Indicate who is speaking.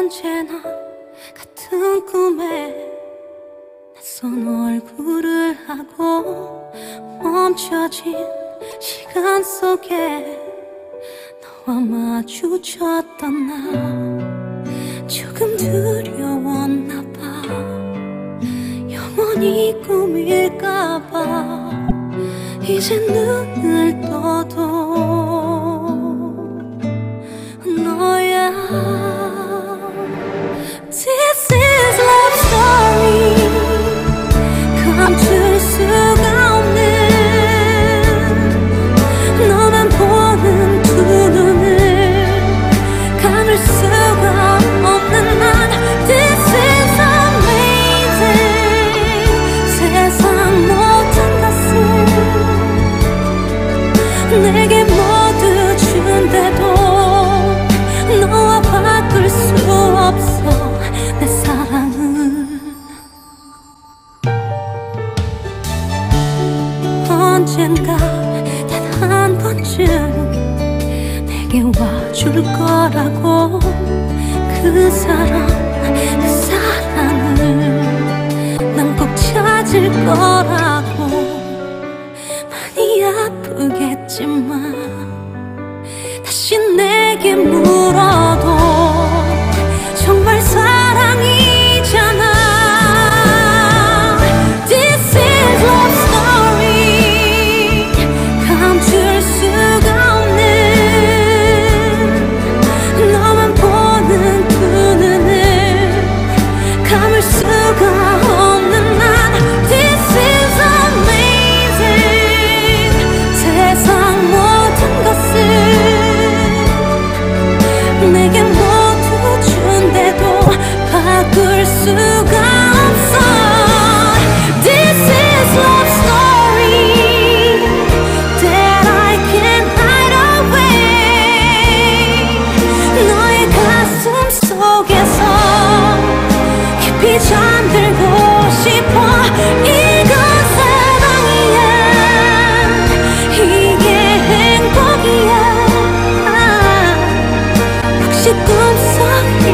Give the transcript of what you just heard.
Speaker 1: 언제나 같은 꿈에 낯선 얼굴을 하고 멈춰진 시간 속에 너와 마주쳤던 나 조금 두려웠나 봐. 영원히 꿈일까봐 이제 눈을 떠도 너야. This is love story. 감출 수가 없는 너만 보는 두 눈을 감을 수가 없는 난. This is amazing. 세상 모든 것을 내게 모두 준대도 너와 바꿀 수 없어 내 사랑은. 언젠가 단 한 번쯤 내게 와줄 거라고. 그 사랑을 난 꼭 찾을 거라고. 많이 아프겠지만 다시 내게 물어도 정말 사랑이잖아. This is love story. 감출 수가 없는 너만 보는 두 눈을 감을 수가 없는 난. This is amazing. 세상 모든 것을 내게 모두 준대도 바꿀 수가 없어. This is love story that I can't hide away. 너의 가슴 속에서 깊이 잠들고 싶어. 이건 사랑이야. 이게 행복이야. 혹시 꿈속에